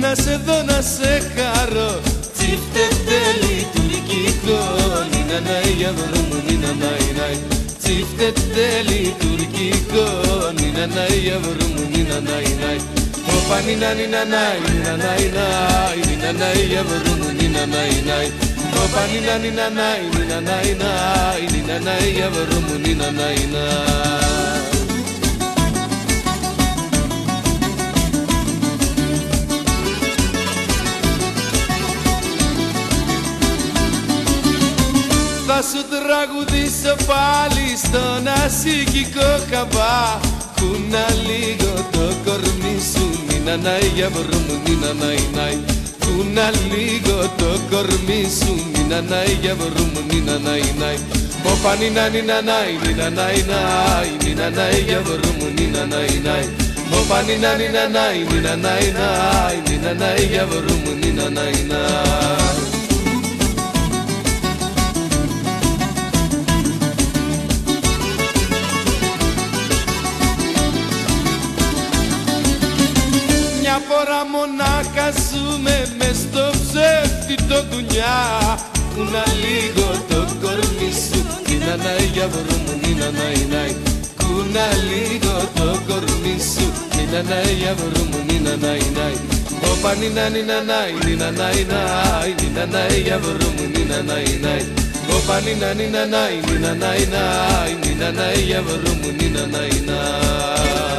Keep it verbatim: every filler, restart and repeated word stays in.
να σε δω να σε χαρώ. Τσιφτετέλι τουρκικό, νίνα νάι για βρούμου, νίνα νάι νάι. Τσιφτετέλι τουρκικό, νίνα νάι για βρούμου, νίνα νάι νάι. Όπα νίνα νίνα νάι, νίνα νάι νάι, νίνα νάι για βρούμου, νίνα νάι νάι. Όπα νίνα νίνα νάι, νίνα νάι νάι, νίνα νάι για βρούμου, νίνα νάι νάι. Θα σου τραγουδήσω πάλι στον ασίκικο χαμπά. Κούνα λίγο το κορμί σου, νίνα νάι για βρούμου, νίνα νάι νάι. Κούνα λίγο το κορμί σου, νίνα νάι για βρούμου, νίνα νάι νάι. Όπα νίνα νίνα νάι, νίνα νάι νάι, νίνα νάι για βρούμου, νίνα νάι νάι. Όπα νίνα νίνα νάι, νίνα νάι νάι, νίνα νάι για βρούμου, νίνα νάι νάι. Μια φορά μονάχα ζούμε μες στο ψεύτητο δουλειά. Κούνα λίγο το κορμί σου, νίνα νάι για βρούμου, νίνα νάι νάι. Κούνα λίγο το κορμί σου, νίνα νάι για βρούμου, νίνα νάι νάι. Όπα νίνα νίνα νάι, νίνα νάι νάι, νίνα νάι για βρούμου, νίνα νάι νάι. Όπα νίνα νίνα νάι, νίνα νάι νάι, νίνα νάι για βρούμου, νίνα νάι νάι.